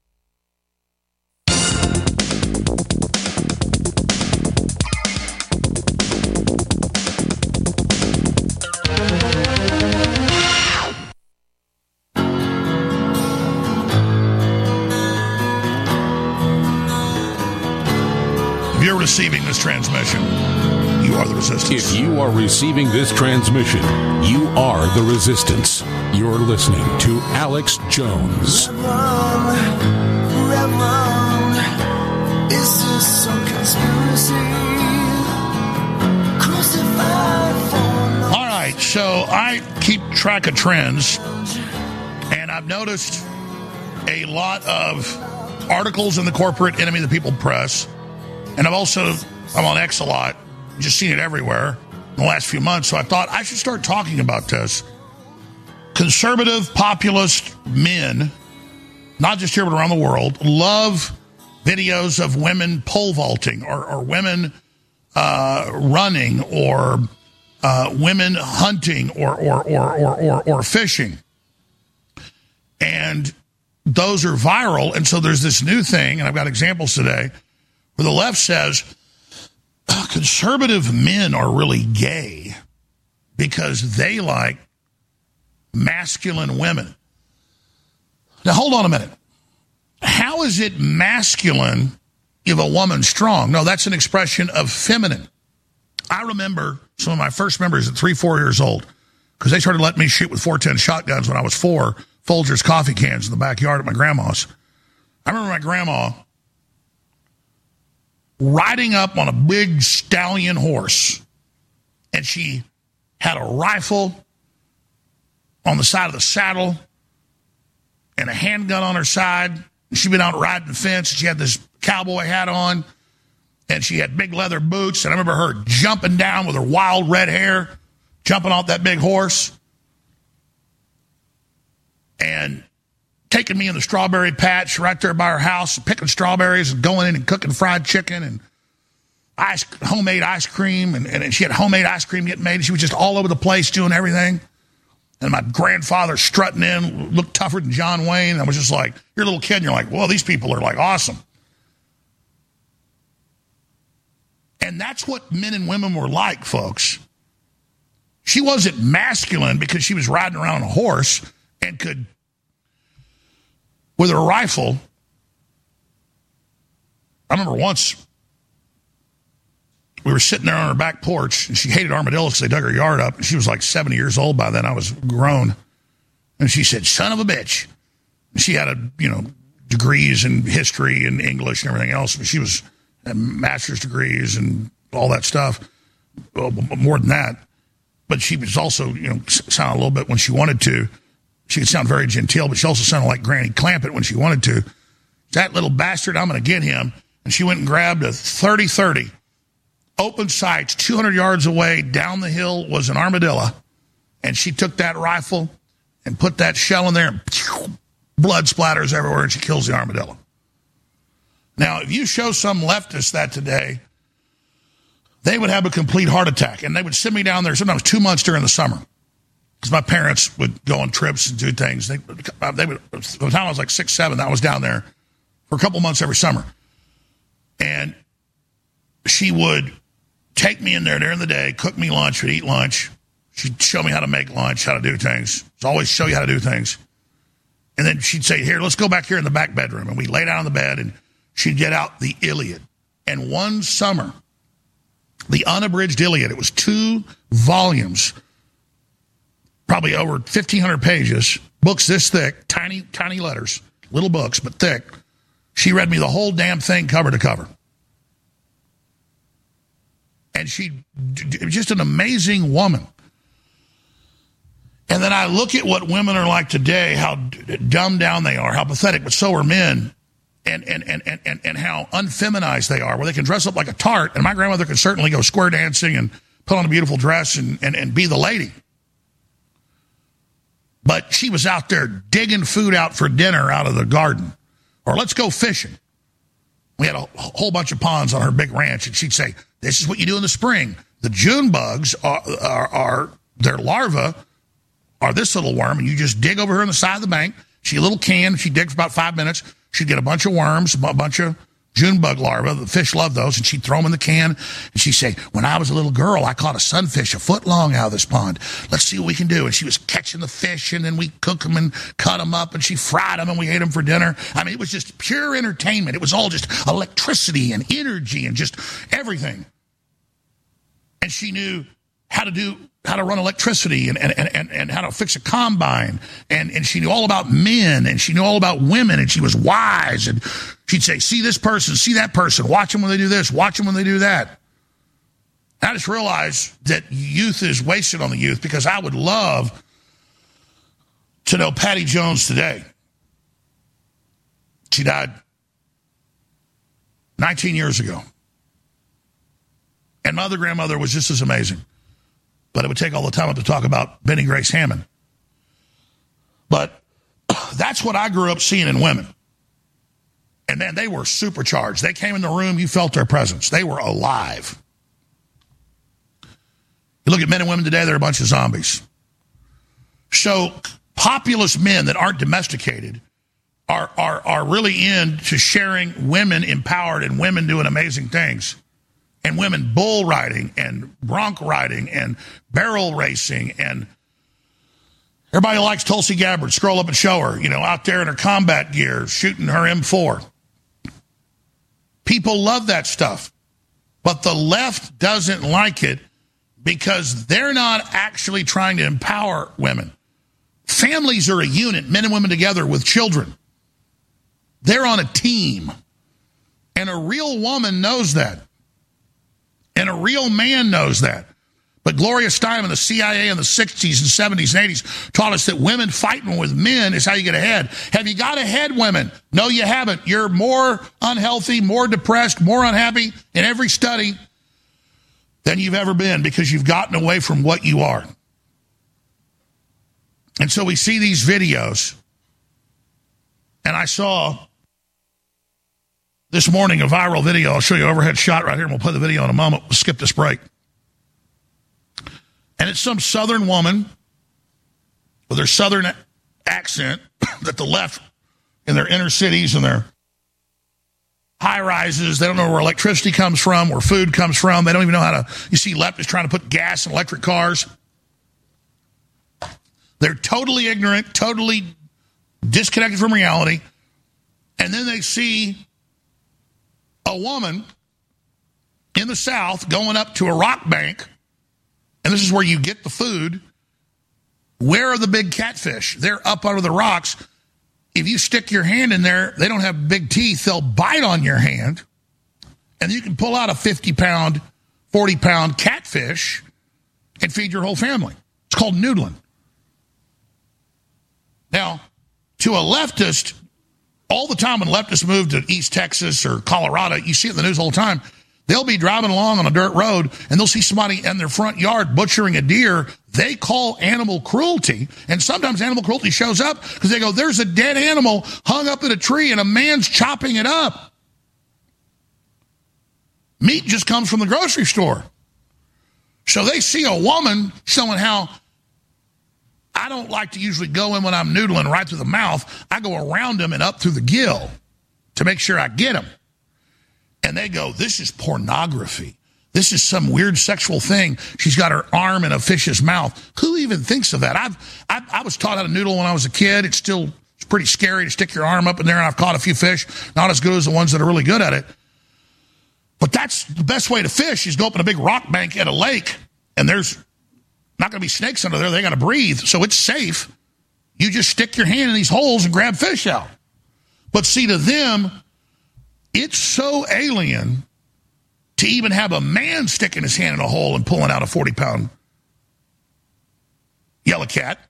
If you're receiving this transmission, you are the resistance. If you are receiving this transmission, you are the resistance. You're listening to Alex Jones. Is this some conspiracy? All right, so I keep track of trends, and I've noticed a lot of articles in the corporate enemy of the people press. And I'm on X a lot, just seen it everywhere in the last few months. So I thought I should start talking about this. Conservative, populist men, not just here but around the world, love videos of women pole vaulting or women running or women hunting or fishing. And those are viral. And so there's this new thing, and I've got examples today, where the left says conservative men are really gay because they like masculine women. Now, hold on a minute. How is it masculine if a woman's strong? No, that's an expression of feminine. I remember some of my first members at 3-4 years old, because they started letting me shoot with 410 shotguns when I was 4, Folgers coffee cans in the backyard at my grandma's. I remember my grandma riding up on a big stallion horse, and she had a rifle on the side of the saddle and a handgun on her side. She'd been out riding the fence. She had this cowboy hat on, and she had big leather boots. And I remember her jumping down with her wild red hair, jumping off that big horse, and taking me in the strawberry patch right there by her house, picking strawberries and going in and cooking fried chicken and homemade ice cream. And she had homemade ice cream getting made. She was just all over the place doing everything. And my grandfather strutting in, looked tougher than John Wayne. I was just like, you're a little kid, and you're like, well, these people are like awesome. And that's what men and women were like, folks. She wasn't masculine because she was riding around on a horse and could, with her rifle. I remember once we were sitting there on her back porch, and she hated armadillos because they dug her yard up. And she was like 70 years old by then. I was grown. And she said, son of a bitch. And she had degrees in history and English and everything else. But she was had master's degrees and all that stuff. Well, more than that. But she was also, sound a little bit when she wanted to. She could sound very genteel, but she also sounded like Granny Clampett when she wanted to. That little bastard, I'm going to get him. And she went and grabbed a 30-30. Open sights, 200 yards away, down the hill was an armadillo. And she took that rifle and put that shell in there, and blood splatters everywhere, and she kills the armadillo. Now, if you show some leftists that today, they would have a complete heart attack. And they would send me down there sometimes 2 months during the summer, because my parents would go on trips and do things. They would, by the time I was like 6, 7, I was down there for a couple months every summer. And she would take me in there during the day, cook me lunch, we'd eat lunch. She'd show me how to make lunch, how to do things. She'd always show you how to do things. And then she'd say, here, let's go back here in the back bedroom. And we'd lay down on the bed, and she'd get out the Iliad. And one summer, the unabridged Iliad, it was 2 volumes, probably over 1,500 pages, books this thick, tiny, tiny letters, little books, but thick. She read me the whole damn thing cover to cover. And she was just an amazing woman. And then I look at what women are like today, how dumbed down they are, how pathetic, but so are men, and how unfeminized they are, where they can dress up like a tart. And my grandmother could certainly go square dancing and put on a beautiful dress and be the lady. But she was out there digging food out for dinner out of the garden. Or let's go fishing. We had a whole bunch of ponds on her big ranch, and she'd say, this is what you do in the spring. The June bugs are their larvae are this little worm, and you just dig over here on the side of the bank. She had a little can. She'd dig for about 5 minutes. She'd get a bunch of worms, a bunch of June bug larvae. The fish love those, and she'd throw them in the can. And she'd say, when I was a little girl, I caught a sunfish a foot long out of this pond. Let's see what we can do. And she was catching the fish, and then we cook them and cut them up, and she fried them, and we ate them for dinner. I mean, it was just pure entertainment. It was all just electricity and energy and just everything. And she knew how to run electricity and how to fix a combine. And she knew all about men, and she knew all about women, and she was wise. And she'd say, see this person, see that person, watch them when they do this, watch them when they do that. And I just realized that youth is wasted on the youth, because I would love to know Patty Jones today. She died 19 years ago. And my other grandmother was just as amazing. But it would take all the time to talk about Benny Grace Hammond. But that's what I grew up seeing in women. And man, they were supercharged. They came in the room, you felt their presence. They were alive. You look at men and women today, they're a bunch of zombies. So populous men that aren't domesticated are really into sharing women empowered and women doing amazing things. And women bull riding and bronc riding and barrel racing. And everybody likes Tulsi Gabbard. Scroll up and show her, out there in her combat gear shooting her M4. People love that stuff. But the left doesn't like it because they're not actually trying to empower women. Families are a unit, men and women together with children. They're on a team. And a real woman knows that. And a real man knows that. But Gloria Steinem, the CIA in the 60s and 70s and 80s taught us that women fighting with men is how you get ahead. Have you got ahead, women? No, you haven't. You're more unhealthy, more depressed, more unhappy in every study than you've ever been because you've gotten away from what you are. And so we see these videos. And I saw this morning a viral video. I'll show you an overhead shot right here, and we'll play the video in a moment. We'll skip this break. And it's some southern woman with her southern accent that the left in their inner cities and their high rises, they don't know where electricity comes from, where food comes from. They don't even know how to, you see leftists trying to put gas in electric cars. They're totally ignorant, totally disconnected from reality. And then they see a woman in the South going up to a rock bank, and this is where you get the food. Where are the big catfish? They're up under the rocks. If you stick your hand in there, they don't have big teeth. They'll bite on your hand, and you can pull out a 50-pound, 40-pound catfish and feed your whole family. It's called noodling. Now, to a leftist, all the time when leftists move to East Texas or Colorado, you see it in the news all the time, they'll be driving along on a dirt road and they'll see somebody in their front yard butchering a deer. They call animal cruelty, and sometimes animal cruelty shows up because they go, there's a dead animal hung up in a tree and a man's chopping it up. Meat just comes from the grocery store. So they see a woman showing how I don't like to usually go in when I'm noodling right through the mouth. I go around them and up through the gill to make sure I get them. And they go, this is pornography. This is some weird sexual thing. She's got her arm in a fish's mouth. Who even thinks of that? I was taught how to noodle when I was a kid. It's pretty scary to stick your arm up in there, and I've caught a few fish. Not as good as the ones that are really good at it. But that's the best way to fish is go up in a big rock bank at a lake, and there's not going to be snakes under there. They got to breathe, so it's safe. You just stick your hand in these holes and grab fish out. But see, to them, it's so alien to even have a man sticking his hand in a hole and pulling out a 40-pound yellow cat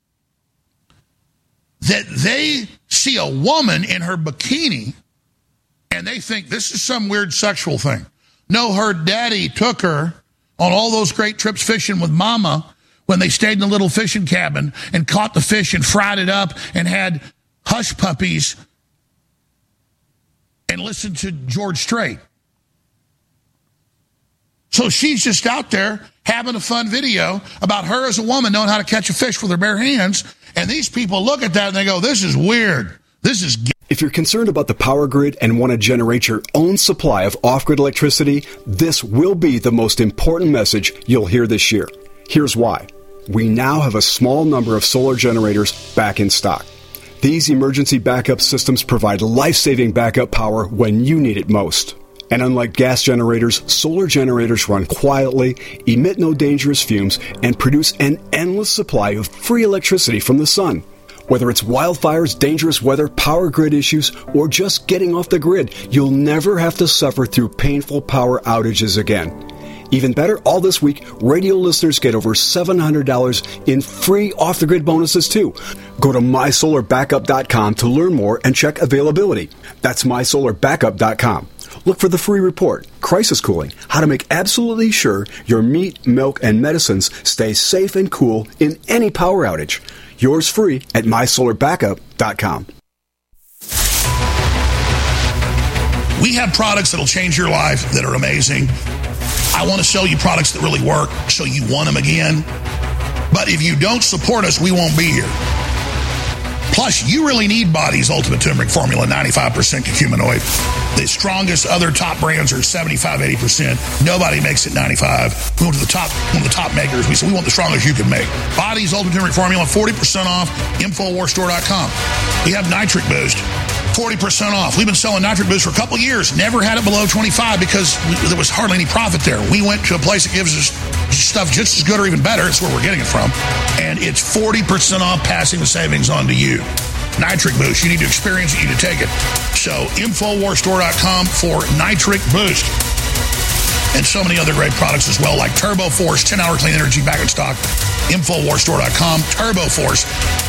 that they see a woman in her bikini and they think this is some weird sexual thing. No, her daddy took her on all those great trips fishing with Mama when they stayed in the little fishing cabin and caught the fish and fried it up and had hush puppies and listened to George Strait. So she's just out there having a fun video about her as a woman knowing how to catch a fish with her bare hands. And these people look at that and they go, this is weird. This is gay. If you're concerned about the power grid and want to generate your own supply of off-grid electricity, this will be the most important message you'll hear this year. Here's why. We now have a small number of solar generators back in stock. These emergency backup systems provide life-saving backup power when you need it most. And unlike gas generators, solar generators run quietly, emit no dangerous fumes, and produce an endless supply of free electricity from the sun. Whether it's wildfires, dangerous weather, power grid issues, or just getting off the grid, you'll never have to suffer through painful power outages again. Even better, all this week, radio listeners get over $700 in free off-the-grid bonuses, too. Go to mysolarbackup.com to learn more and check availability. That's mysolarbackup.com. Look for the free report, Crisis Cooling, how to make absolutely sure your meat, milk, and medicines stay safe and cool in any power outage. Yours free at mysolarbackup.com. We have products that'll change your life that are amazing. I want to sell you products that really work so you want them again. But if you don't support us, we won't be here. Plus, you really need Body's Ultimate Turmeric Formula, 95% curcuminoid. The strongest other top brands are 75, 80%. Nobody makes it 95. We went to the top, one of the top makers. We said, we want the strongest you can make. Body's Ultimate Turmeric Formula, 40% off, InfoWarsStore.com. We have Nitric Boost, 40% off. We've been selling Nitric Boost for a couple of years. Never had it below 25 because there was hardly any profit there. We went to a place that gives us stuff just as good or even better. It's where we're getting it from. And it's 40% off, passing the savings on to you. Nitric Boost. You need to experience it. You need to take it. So, InfoWarsStore.com for Nitric Boost. And so many other great products as well, like Turbo Force, 10-hour clean energy back in stock. InfoWarsStore.com. Turbo Force.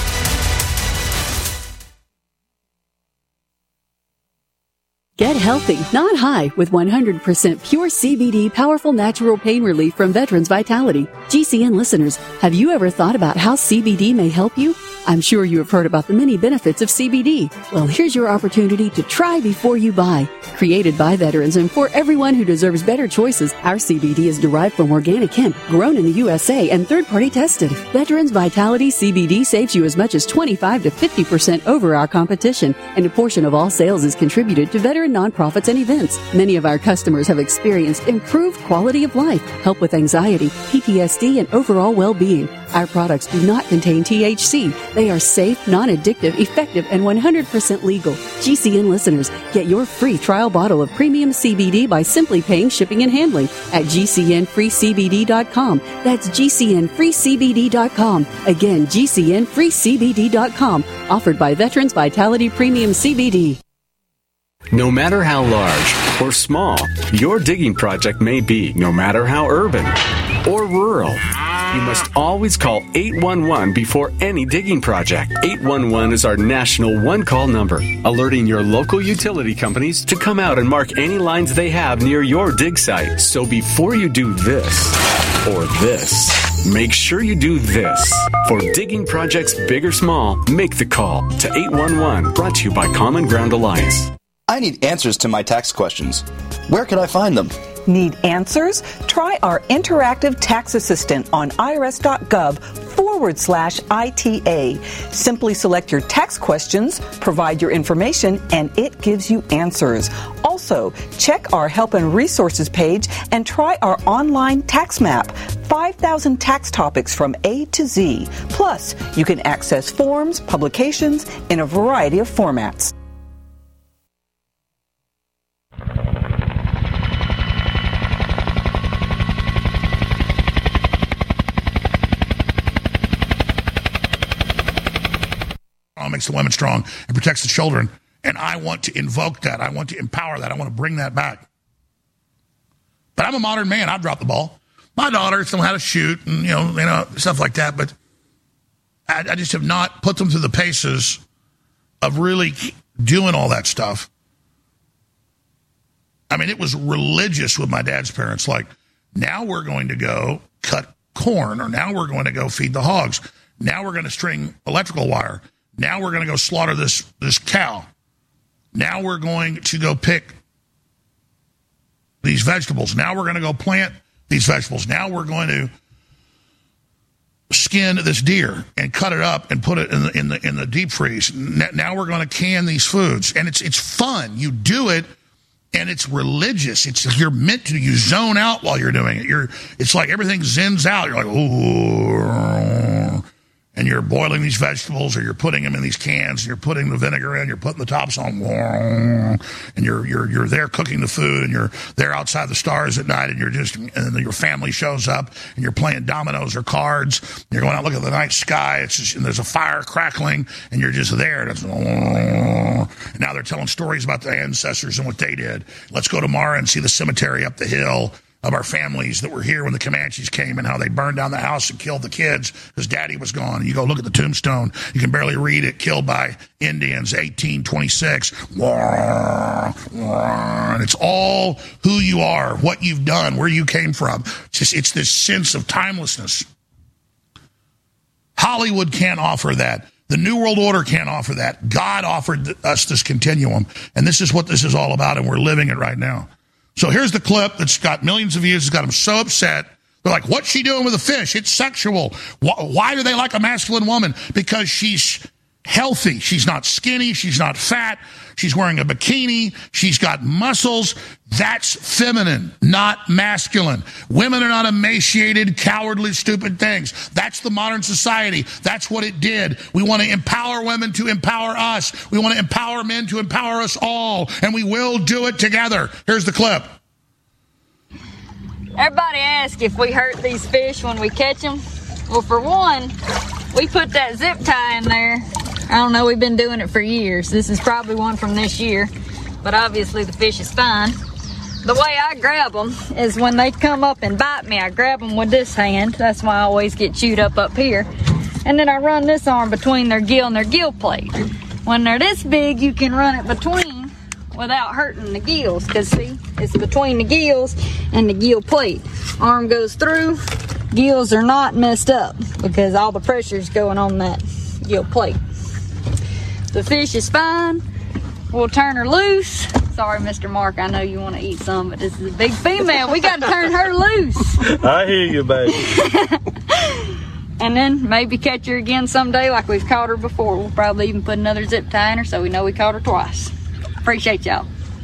Get healthy, not high, with 100% pure CBD powerful natural pain relief from Veterans Vitality. GCN listeners, have you ever thought about how CBD may help you? I'm sure you have heard about the many benefits of CBD. Well, here's your opportunity to try before you buy. Created by veterans and for everyone who deserves better choices, our CBD is derived from organic hemp, grown in the USA and third-party tested. Veterans Vitality CBD saves you as much as 25 to 50% over our competition, and a portion of all sales is contributed to veteran nonprofits and events. Many of our customers have experienced improved quality of life, help with anxiety, PTSD, and overall well-being. Our products do not contain THC. They are safe, non-addictive, effective, and 100% legal. GCN listeners, get your free trial bottle of premium CBD by simply paying shipping and handling at GCNFreeCBD.com. That's GCNFreeCBD.com. Again, GCNFreeCBD.com. Offered by Veterans Vitality Premium CBD. No matter how large or small your digging project may be, no matter how urban or rural, you must always call 811 before any digging project. 811 is our national one-call number, alerting your local utility companies to come out and mark any lines they have near your dig site. So before you do this or this, make sure you do this. For digging projects big or small, make the call to 811. Brought to you by Common Ground Alliance. I need answers to my tax questions. Where can I find them? Need answers? Try our interactive tax assistant on irs.gov/ITA. Simply select your tax questions, provide your information, and it gives you answers. Also, check our help and resources page and try our online tax map. 5,000 tax topics from A to Z. Plus, you can access forms, publications in a variety of formats. Makes the women strong and protects the children. And I want to invoke that. I want to empower that. I want to bring that back. But I'm a modern man. I've dropped the ball. My daughters know how to shoot and, you know, stuff like that. But I just have not put them through the paces of really doing all that stuff. I mean, it was religious with my dad's parents. Like, now we're going to go cut corn, or now we're going to go feed the hogs. Now we're going to string electrical wire. Now we're going to go slaughter this cow. Now we're going to go pick these vegetables. Now we're going to go plant these vegetables. Now we're going to skin this deer and cut it up and put it in the deep freeze. Now we're going to can these foods, and it's fun. You do it, and it's religious. You're meant to. You zone out while you're doing it. It's like everything zens out. You're like, ooh. And you're boiling these vegetables, or you're putting them in these cans, and you're putting the vinegar in, you're putting the tops on, and you're there cooking the food, and you're there outside the stars at night, and and your family shows up, and you're playing dominoes or cards, and you're going out looking at the night sky, and there's a fire crackling, and you're just there, and now they're telling stories about their ancestors and what they did. Let's go tomorrow and see the cemetery up the hill of our families that were here when the Comanches came, and how they burned down the house and killed the kids because Daddy was gone. And you go look at the tombstone, you can barely read it. Killed by Indians, 1826. And it's all who you are, what you've done, where you came from. It's this sense of timelessness. Hollywood can't offer that. The New World Order can't offer that. God offered us this continuum, and this is what this is all about, and we're living it right now. So here's the clip that's got millions of views. It's got them so upset. They're like, what's she doing with a fish? It's sexual. Why do they like a masculine woman? Because she's healthy. She's not skinny. She's not fat. She's wearing a bikini. She's got muscles. That's feminine, not masculine. Women are not emaciated, cowardly, stupid things. That's the modern society. That's what it did. We want to empower women to empower us. We want to empower men to empower us all. And we will do it together. Here's the clip. Everybody asks if we hurt these fish when we catch them. Well, for one, we put that zip tie in there. I don't know, we've been doing it for years. This is probably one from this year, but obviously the fish is fine. The way I grab them is when they come up and bite me, I grab them with this hand. That's why I always get chewed up here. And then I run this arm between their gill and their gill plate. When they're this big, you can run it between without hurting the gills, because see, it's between the gills and the gill plate. Arm goes through, gills are not messed up because all the pressure is going on that gill plate. The fish is fine. We'll turn her loose. Sorry, Mr. Mark, I know you want to eat some, but this is a big female. We got to turn her loose. I hear you, baby. And then maybe catch her again someday like we've caught her before. We'll probably even put another zip tie in her so we know we caught her twice. Appreciate y'all.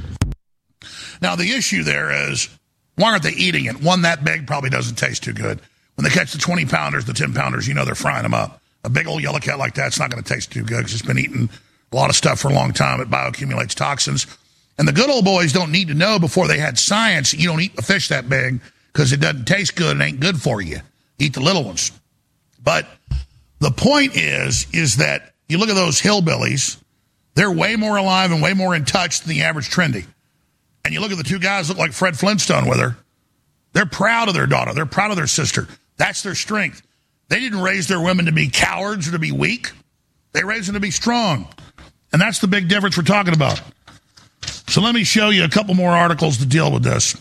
Now, the issue there is, why aren't they eating it? One that big probably doesn't taste too good. When they catch the 20-pounders, the 10-pounders, you know they're frying them up. A big old yellow cat like that's not going to taste too good because it's been eating a lot of stuff for a long time. It bioaccumulates toxins. And the good old boys don't need to know before they had science you don't eat a fish that big because it doesn't taste good and ain't good for you. Eat the little ones. But the point is that you look at those hillbillies, they're way more alive and way more in touch than the average trendy. And you look at the two guys look like Fred Flintstone with her. They're proud of their daughter. They're proud of their sister. That's their strength. They didn't raise their women to be cowards or to be weak. They raised them to be strong. And that's the big difference we're talking about. So let me show you a couple more articles to deal with this.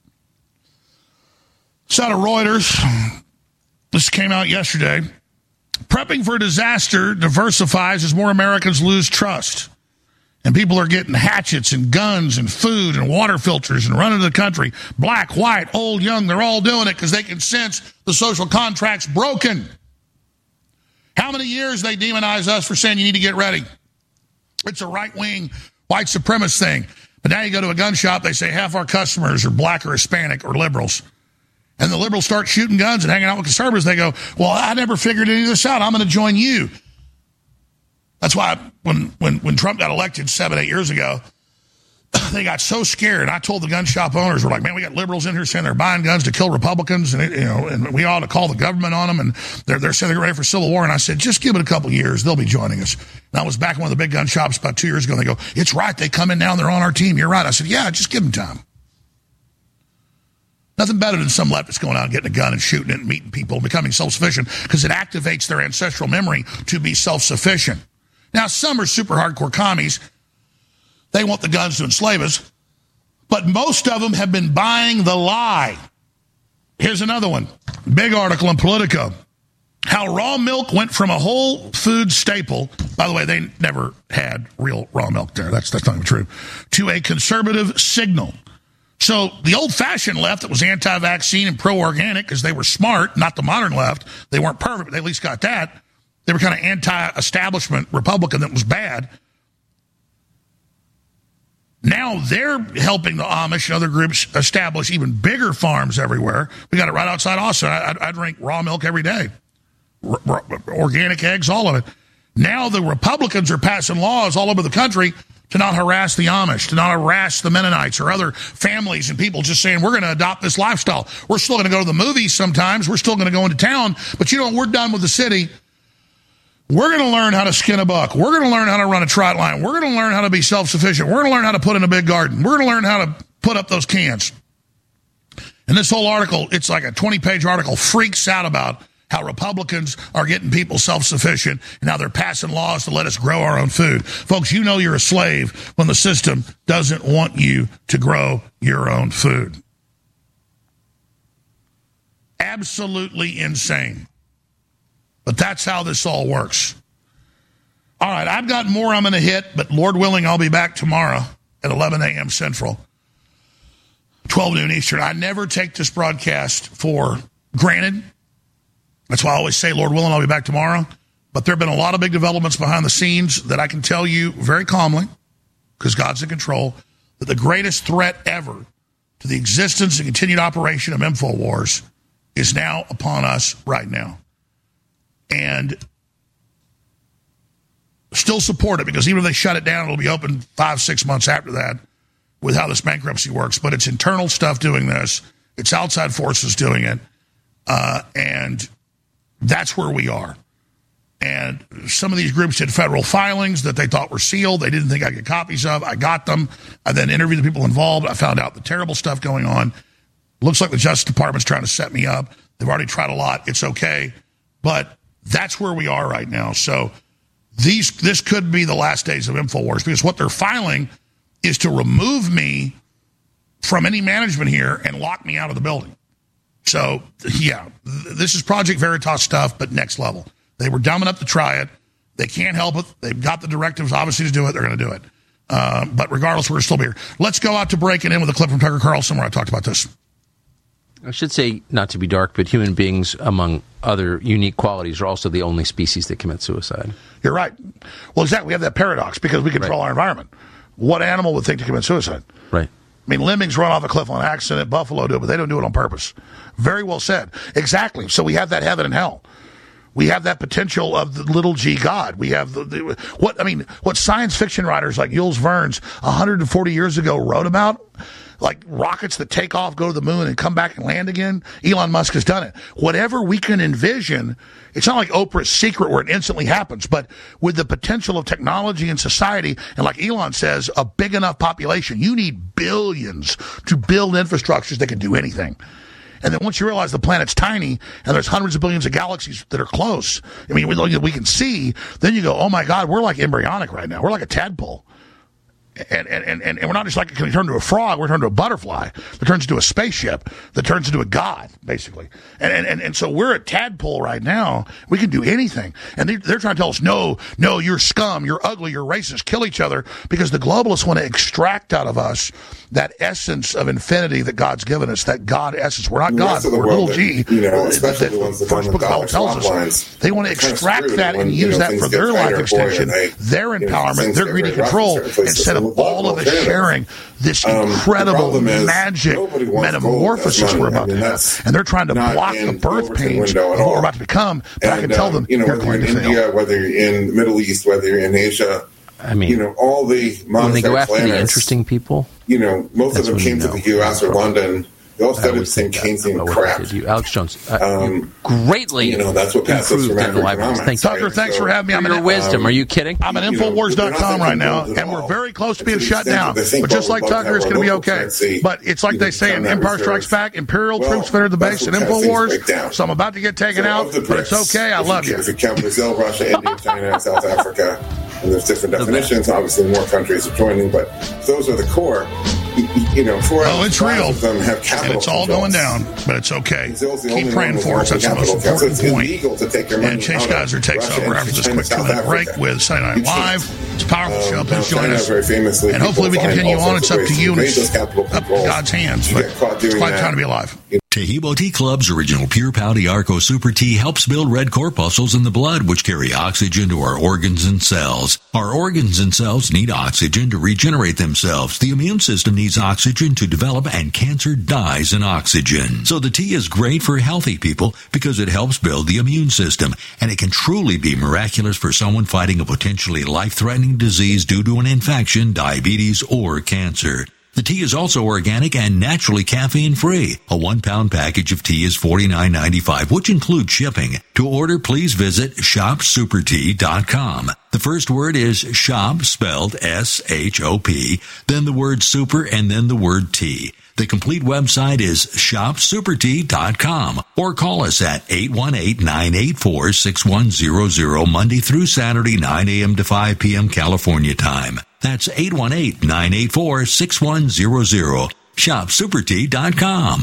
It's out of Reuters. This came out yesterday. Prepping for disaster diversifies as more Americans lose trust. And people are getting hatchets and guns and food and water filters and running to the country. Black, white, old, young, they're all doing it because they can sense the social contract's broken. How many years they demonize us for saying you need to get ready? It's a right-wing white supremacist thing. But now you go to a gun shop, they say half our customers are black or Hispanic or liberals. And the liberals start shooting guns and hanging out with conservatives. They go, well, I never figured any of this out. I'm going to join you. That's why when Trump got elected 7-8 years ago, they got so scared. I told the gun shop owners, we're like, man, we got liberals in here saying they're buying guns to kill Republicans, and and we ought to call the government on them, and they're saying they're ready for civil war. And I said, just give it a couple years, they'll be joining us. And I was back in one of the big gun shops about 2 years ago, and they go, it's right, they come in now and they're on our team. You're right. I said, yeah, just give them time. Nothing better than some leftists going out and getting a gun and shooting it and meeting people and becoming self-sufficient because it activates their ancestral memory to be self-sufficient. Now, some are super hardcore commies. They want the guns to enslave us. But most of them have been buying the lie. Here's another one. Big article in Politico. How raw milk went from a whole food staple. By the way, they never had real raw milk there. That's not even true. To a conservative signal. So the old-fashioned left that was anti-vaccine and pro-organic because they were smart, not the modern left. They weren't perfect, but they at least got that. They were kind of anti-establishment Republican that was bad. Now they're helping the Amish and other groups establish even bigger farms everywhere. We got it right outside Austin. I drink raw milk every day. Organic eggs, all of it. Now the Republicans are passing laws all over the country to not harass the Amish, to not harass the Mennonites or other families and people, just saying we're going to adopt this lifestyle. We're still going to go to the movies sometimes. We're still going to go into town. But, we're done with the city. We're going to learn how to skin a buck. We're going to learn how to run a trot line. We're going to learn how to be self-sufficient. We're going to learn how to put in a big garden. We're going to learn how to put up those cans. And this whole article, it's like a 20-page article, freaks out about how Republicans are getting people self-sufficient and how they're passing laws to let us grow our own food. Folks, you're a slave when the system doesn't want you to grow your own food. Absolutely insane. But that's how this all works. All right, I've got more I'm going to hit, but Lord willing, I'll be back tomorrow at 11 a.m. Central, 12 noon Eastern. I never take this broadcast for granted. That's why I always say, Lord willing, I'll be back tomorrow. But there have been a lot of big developments behind the scenes that I can tell you very calmly, because God's in control, that the greatest threat ever to the existence and continued operation of InfoWars is now upon us right now. And still support it, because even if they shut it down, it'll be open 5-6 months after that with how this bankruptcy works. But it's internal stuff doing this. It's outside forces doing it. And that's where we are. And some of these groups did federal filings that they thought were sealed. They didn't think I'd get copies of. I got them. I then interviewed the people involved. I found out the terrible stuff going on. Looks like the Justice Department's trying to set me up. They've already tried a lot. It's okay. But that's where we are right now. So this could be the last days of InfoWars, because what they're filing is to remove me from any management here and lock me out of the building. So, yeah, this is Project Veritas stuff, but next level. They were dumb enough to try it. They can't help it. They've got the directives, obviously, to do it. They're going to do it. But regardless, we're still here. Let's go out to break and in with a clip from Tucker Carlson where I talked about this. I should say, not to be dark, but human beings, among other unique qualities, are also the only species that commit suicide. You're right. Well, exactly. We have that paradox because we control our environment. What animal would think to commit suicide? Right. I mean, lemmings run off a cliff on accident. Buffalo do it, but they don't do it on purpose. Very well said. Exactly. So we have that heaven and hell. We have that potential of the little g God. We have what science fiction writers like Jules Verne's 140 years ago wrote about, like rockets that take off, go to the moon, and come back and land again. Elon Musk has done it. Whatever we can envision, it's not like Oprah's Secret where it instantly happens, but with the potential of technology and society, and like Elon says, a big enough population, you need billions to build infrastructures that can do anything. And then once you realize the planet's tiny and there's hundreds of billions of galaxies that are close, I mean, we can see, then you go, oh my God, we're like embryonic right now. We're like a tadpole. And we're not just like, can we turn into a frog? We're turning into a butterfly that turns into a spaceship that turns into a god, basically. And so we're a tadpole right now. We can do anything. And they're trying to tell us, no, you're scum, you're ugly, you're racist, kill each other, because the globalists want to extract out of us that essence of infinity that God's given us, that God essence. We're not God, we're little g. Especially the ones that First book of the Bible tells us. They want to extract that and use that for their life extension, their empowerment, their greedy control, instead of all of us sharing this incredible magic metamorphosis we're about to have. And they're trying to block the birth pains of what we're about to become, but I can tell them, you're going to fail. India, whether you're in the Middle East, whether you're in Asia, I mean, all the when they go after the interesting people, most of them came to the U.S. or London. They all started saying Keynesian crap. Alex Jones, greatly that's what passes for macroeconomics. Thank you. Tucker, thanks for having me. I'm your wisdom. Are you kidding? I'm at Infowars.com right now, and we're very close to being shut down. But just like Tucker, it's going to be okay. But it's like they say in Empire Strikes Back, Imperial troops have entered the base at Infowars, so I'm about to get taken out, but it's okay. I love you. If you count Brazil, Russia, India, China, South Africa, and there's different definitions. Obviously, more countries are joining, but those are the core. It's real. Them have capital and it's all going down, but it's okay. Keep praying for us. That's the most important point. And Chase Geiser takes over after this quick 2-minute break with Saturday Night Live. It's a powerful show. Please join us. And hopefully we continue on. It's up to you, and it's up in God's hands. But it's quite time to be alive. Tahibo Tea Club's original Pure Pouty Arco Super Tea helps build red corpuscles in the blood, which carry oxygen to our organs and cells. Our organs and cells need oxygen to regenerate themselves. The immune system needs oxygen to develop, and cancer dies in oxygen. So the tea is great for healthy people because it helps build the immune system, and it can truly be miraculous for someone fighting a potentially life-threatening disease due to an infection, diabetes, or cancer. The tea is also organic and naturally caffeine-free. A 1-pound package of tea is $49.95, which includes shipping. To order, please visit shopsupertea.com. The first word is shop, spelled S-H-O-P, then the word super, and then the word tea. The complete website is shopsupertea.com, or call us at 818-984-6100 Monday through Saturday, 9 a.m. to 5 p.m. California time. That's 818-984-6100. shopsupertea.com.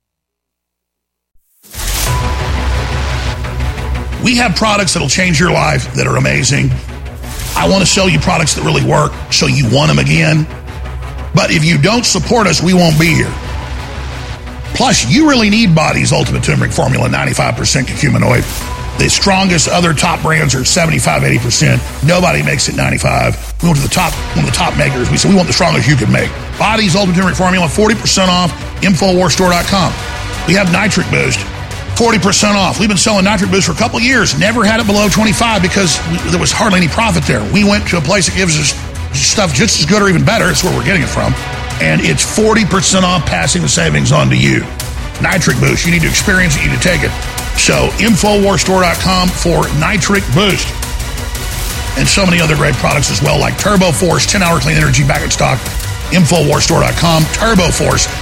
We have products that'll change your life that are amazing. I want to sell you products that really work so you want them again. But if you don't support us, we won't be here. Plus, you really need Body's Ultimate Turmeric Formula, 95% curcuminoid. The strongest other top brands are 75, 80%. Nobody makes it 95. We went to one of the top makers. We said, we want the strongest you can make. Body's Ultimate Turmeric Formula, 40% off, InfoWarsStore.com. We have Nitric Boost, 40% off. We've been selling Nitric Boost for a couple of years. Never had it below 25 because there was hardly any profit there. We went to a place that gives us stuff just as good or even better. That's where we're getting it from. And it's 40% off, passing the savings on to you. Nitric Boost. You need to experience it. You need to take it. So, InfoWarsStore.com for Nitric Boost. And so many other great products as well, like Turbo Force, 10-hour clean energy back in stock. InfoWarsStore.com. Turbo Force,